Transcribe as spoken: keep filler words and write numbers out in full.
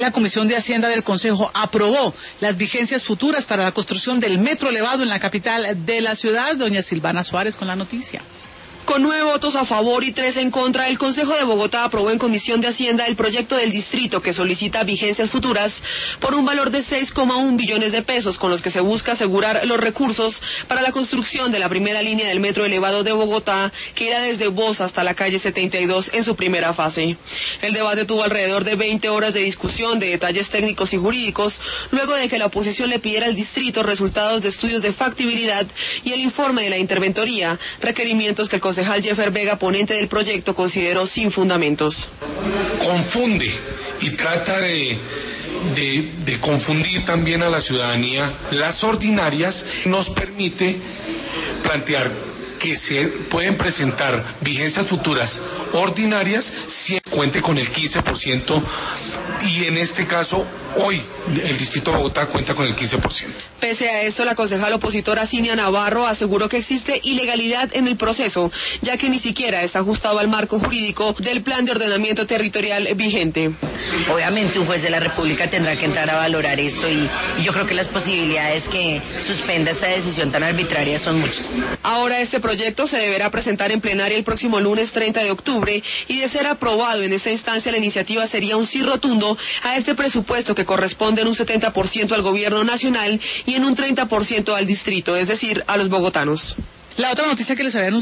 La Comisión de Hacienda del Consejo aprobó las vigencias futuras para la construcción del metro elevado en la capital de la ciudad. Doña Silvana Suárez con la noticia. Con nueve votos a favor y tres en contra, el Consejo de Bogotá aprobó en Comisión de Hacienda el proyecto del distrito que solicita vigencias futuras por un valor de seis coma uno billones de pesos, con los que se busca asegurar los recursos para la construcción de la primera línea del metro elevado de Bogotá, que irá desde Bosa hasta la calle setenta y dos en su primera fase. El debate tuvo alrededor de veinte horas de discusión de detalles técnicos y jurídicos, luego de que la oposición le pidiera al distrito resultados de estudios de factibilidad y el informe de la interventoría, requerimientos que el concejal Jeffer Vega, ponente del proyecto, consideró sin fundamentos. Confunde y trata de, de, de confundir también a la ciudadanía. Las ordinarias nos permite plantear que se pueden presentar vigencias futuras ordinarias si cuente con el quince por ciento y en este caso hoy el Distrito de Bogotá cuenta con el quince por ciento. Pese a esto, la concejal opositora Cinia Navarro aseguró que existe ilegalidad en el proceso, ya que ni siquiera está ajustado al marco jurídico del plan de ordenamiento territorial vigente. Obviamente un juez de la República tendrá que entrar a valorar esto y, y yo creo que las posibilidades que suspenda esta decisión tan arbitraria son muchas. Ahora este proyecto se deberá presentar en plenaria el próximo lunes treinta de octubre y de ser aprobado en esta instancia la iniciativa sería un sí rotundo a este presupuesto que corresponde en un setenta por ciento al gobierno nacional y en un treinta por ciento al distrito, es decir, a los bogotanos. La otra noticia que les había anunciado